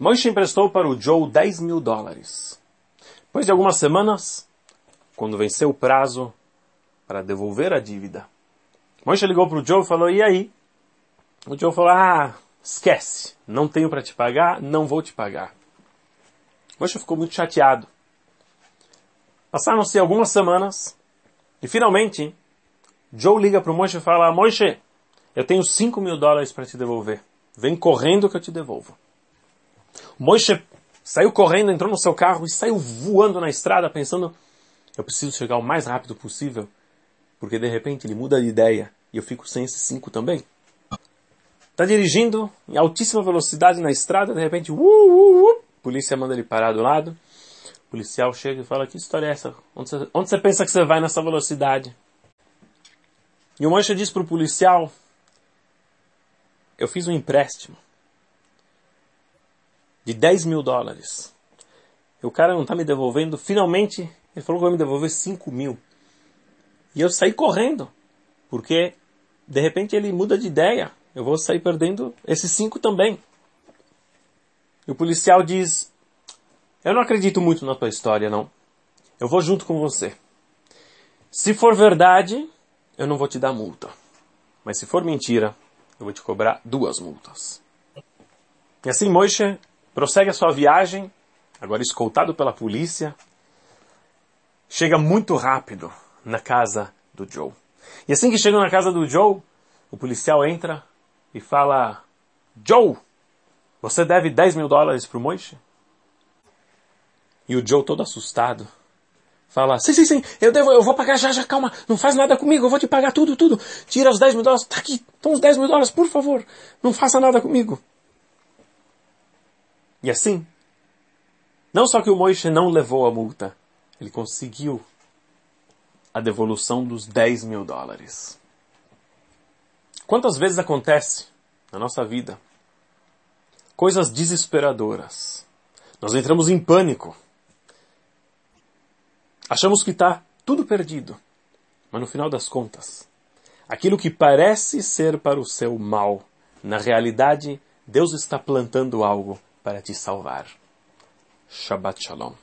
Moshe emprestou para o Joe $10.000. Depois de algumas semanas, quando venceu o prazo para devolver a dívida, Moshe ligou para o Joe e falou, e aí? O Joe falou, esquece, não tenho para te pagar, não vou te pagar. Moshe ficou muito chateado. Passaram-se algumas semanas e finalmente Joe liga para o Moshe e fala, Moshe, eu tenho $5.000 para te devolver. Vem correndo que eu te devolvo. O Moshe saiu correndo, entrou no seu carro e saiu voando na estrada pensando, eu preciso chegar o mais rápido possível, porque de repente ele muda de ideia e eu fico sem esses 5 também. Está dirigindo em altíssima velocidade na estrada, de repente, a polícia manda ele parar do lado. O policial chega e fala, que história é essa? Onde você pensa que você vai nessa velocidade? E o Moshe diz para o policial, eu fiz um empréstimo de $10.000. E o cara não está me devolvendo. Finalmente, ele falou que vai me devolver 5.000. E eu saí correndo, porque de repente ele muda de ideia. Eu vou sair perdendo esses 5 também. E o policial diz, eu não acredito muito na tua história, não. Eu vou junto com você. Se for verdade, eu não vou te dar multa. Mas se for mentira, eu vou te cobrar 2 multas. E assim Moshe prossegue a sua viagem, agora escoltado pela polícia, chega muito rápido na casa do Joe. E assim que chega na casa do Joe, o policial entra e fala, Joe, você deve $10.000 para o Moshe? E o Joe todo assustado fala, sim, eu vou pagar já, calma, não faz nada comigo, eu vou te pagar tudo. Tira os $10.000, tá aqui, estão os $10.000, por favor, não faça nada comigo. E assim, não só que o Moshe não levou a multa, ele conseguiu a devolução dos $10.000. Quantas vezes acontece na nossa vida coisas desesperadoras? Nós entramos em pânico. Achamos que está tudo perdido. Mas no final das contas, aquilo que parece ser para o seu mal, na realidade, Deus está plantando algo para te salvar. Shabbat Shalom.